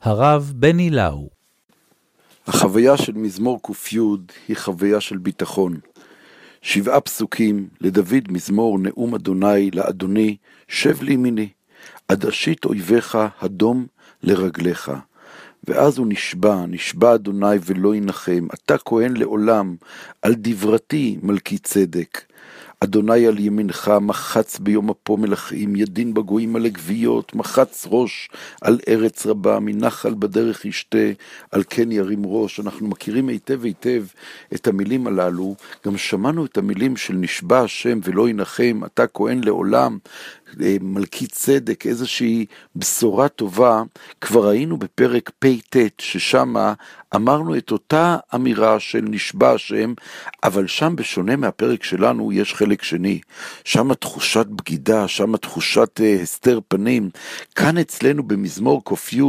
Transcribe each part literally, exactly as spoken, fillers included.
הרב בני לאו. החוויה של מזמור ק"י היא חוויה של ביטחון. שבעה פסוקים לדוד מזמור נאום אדוני לאדוני, שב לימיני, עד אשית אויביך הדום לרגליך. ואז הוא נשבע, נשבע אדוני ולא ינחם, אתה כהן לעולם, על דברתי מלכי צדק. אדוני על ימינך מחץ ביום אפו מלכים, ידין בגויים על הגוויות, מחץ ראש על ארץ רבה, מנחל בדרך ישתה, על כן ירים ראש. אנחנו מכירים היטב היטב את המילים הללו, גם שמענו את המילים של נשבע השם ולא ינחם, אתה כהן לעולם, מלכי צדק, איזושהי בשורה טובה. כבר היינו בפרק פ"ט ששם אמרנו את אותה אמירה של נשבע השם, אבל שם בשונה מהפרק שלנו יש חלק שני, שם תחושת בגידה, שם תחושת uh, הסתר פנים. כאן אצלנו במזמור ק"י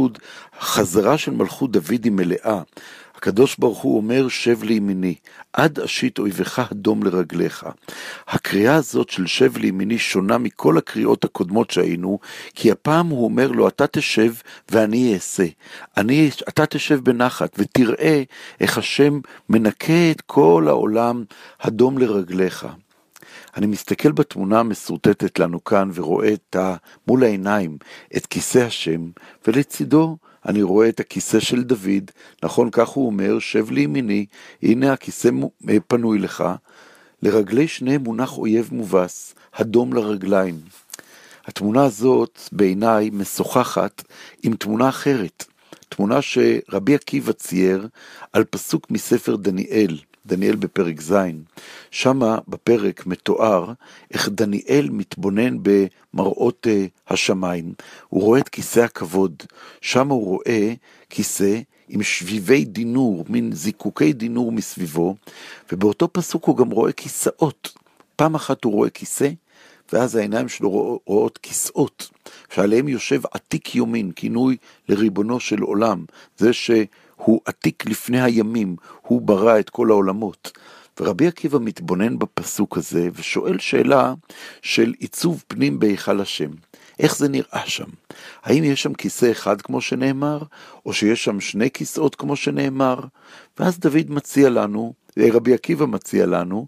חזרה של מלכות דוד היא מלאה. הקדוש ברוך הוא אומר שב לימיני, עד אשית אויבך הדום לרגליך. הקריאה הזאת של שב לימיני שונה מכל הקריאות הקודמות שהיינו, כי הפעם הוא אומר לו אתה תשב ואני אעשה. אני, אתה תשב בנחת ותראה איך השם מנקה את כל העולם הדום לרגליך. אני מסתכל בתמונה המסורטטת לנו כאן ורואה את ה, מול העיניים את כיסא השם, ולצידו אני רואה את הכיסא של דוד. נכון, כך הוא אומר, שב לימיני, הנה הכיסא פנוי לך, לרגלי שני מונח אויב מובס, הדום לרגליים. התמונה הזאת בעיניי משוחחת עם תמונה אחרת, תמונה שרבי עקיבא צייר על פסוק מספר דניאל, דניאל בפרק זין. שמה בפרק מתואר איך דניאל מתבונן במראות השמיים. הוא רואה את כיסא הכבוד. שמה הוא רואה כיסא עם שביבי דינור, מין זיקוקי דינור מסביבו, ובאותו פסוק הוא גם רואה כיסאות. פעם אחת הוא רואה כיסא, ואז העיניים שלו רואות כיסאות, שעליהם יושב עתיק יומין, כינוי לריבונו של עולם. זה ש... הוא עתיק לפני הימים, הוא ברא את כל העולמות. ורבי עקיבא מתבונן בפסוק הזה, ושואל שאלה של עיצוב פנים בהיכל השם. איך זה נראה שם? האם יש שם כיסא אחד כמו שנאמר, או שיש שם שני כיסאות כמו שנאמר? ואז דוד מציע לנו, רבי עקיבא מציע לנו,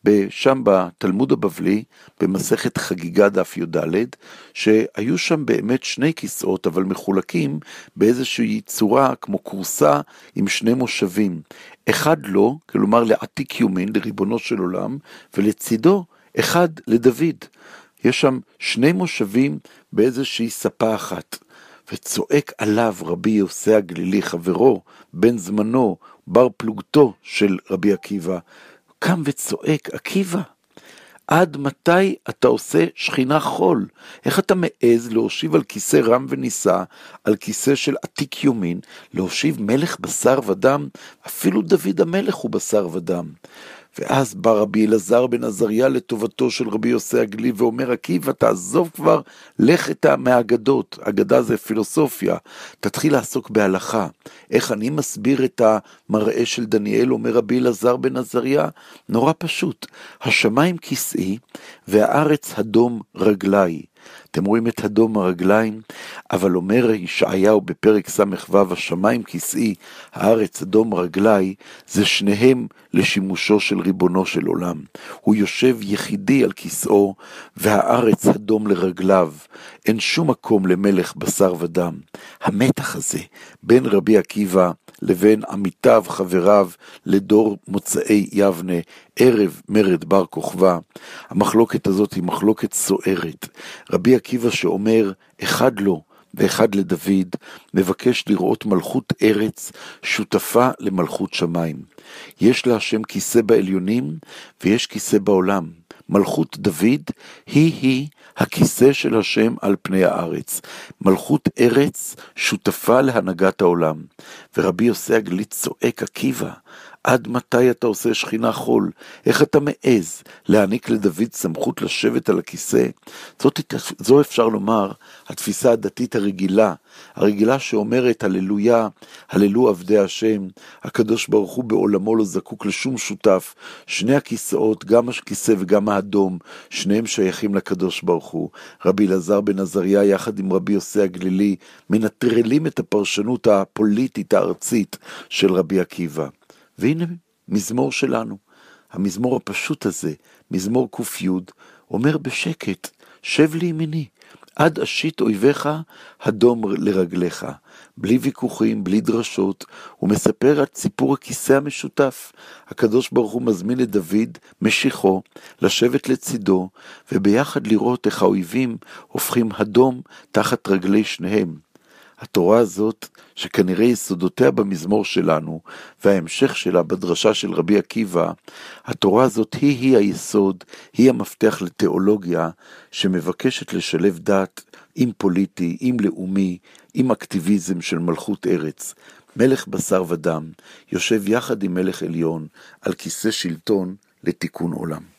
שם בתלמוד הבבלי, במסכת חגיגה דף י"ד, שהיו שם באמת שני כיסאות, אבל מחולקים באיזושהי צורה כמו קורסה עם שני מושבים. אחד לא, כלומר לעתיק יומין, לריבונו של עולם, ולצידו אחד לדוד. יש שם שני מושבים באיזושהי ספה אחת. וצועק עליו רבי יוסי הגלילי, חברו, בן זמנו, בר פלוגתו של רבי עקיבא, קם וצועק, עקיבא, עד מתי אתה עושה שכינה חול? איך אתה מעז להושיב על כיסא רם ונישא, על כיסא של עתיק יומין, להושיב מלך בשר ודם? אפילו דוד המלך הוא בשר ודם. ואז בא רבי אלעזר בן עזריה לטובתו של רבי יוסי הגלילי, ואומר, עקיבא, תעזוב כבר, לך את מהאגדות, אגדה זה פילוסופיה, תתחיל לעסוק בהלכה. איך אני מסביר את המראה של דניאל, אומר רבי אלעזר בן עזריה? נורא פשוט, השמיים כיסאי, והארץ הדום רגלי. אתם רואים את הדום הרגליים, אבל אומר ישעיהו בפרק ס"ו, השמיים כיסאי, הארץ אדום רגלי, זה שניהם לשימושו של ריבונו של עולם. הוא יושב יחידי על כיסאו, והארץ אדום לרגליו. אין שום מקום למלך בשר ודם. המתח הזה בין רבי עקיבא לבין עמיתיו חבריו לדור מוצאי יבנה, ערב מרד בר כוכבא, המחלוקת הזאת היא מחלוקת סוערת. רבי עקיבא שאומר אחד לא ואחד לדוד, מבקש לראות מלכות ארץ שותפה למלכות שמיים. יש לה השם כיסא בעליונים ויש כיסא בעולם. מלכות דוד היא-היא הכיסא של השם על פני הארץ. מלכות ארץ שותפה להנהגת העולם. ורבי יוסי הגלילי צועק, עקיבא, עד מתי אתה עושה שכינה חול? איך אתה מעז להעניק לדוד סמכות לשבת על הכיסא? זאת, זו אפשר לומר התפיסה הדתית הרגילה, הרגילה שאומרת הללויה, הללו עבדי השם, הקדוש ברוך הוא בעולמו לא זקוק לשום שותף, שני הכיסאות, גם הכיסא וגם האדום, שניהם שייכים לקדוש ברוך הוא. רבי אלעזר בן עזריה יחד עם רבי יוסי הגלילי, מנטרלים את הפרשנות הפוליטית הארצית של רבי עקיבא. והנה מזמור שלנו, המזמור הפשוט הזה, מזמור ק"י, אומר בשקט, שב לי ימיני, עד אשית אויביך הדום לרגליך, בלי ויכוחים, בלי דרשות. הוא מספר על סיפור הכיסא המשותף. הקדוש ברוך הוא מזמין את דוד, משיחו, לשבת לצידו, וביחד לראות איך האויבים הופכים הדום תחת רגלי שניהם. התורה הזאת, שכנראה יסודותיה במזמור שלנו, וההמשך שלה בדרשה של רבי עקיבא, התורה הזאת היא-היא היסוד, היא המפתח לתיאולוגיה, שמבקשת לשלב דת עם פוליטי, עם לאומי, עם אקטיביזם של מלכות ארץ. מלך בשר ודם, יושב יחד עם מלך עליון, על כיסא שלטון לתיקון עולם.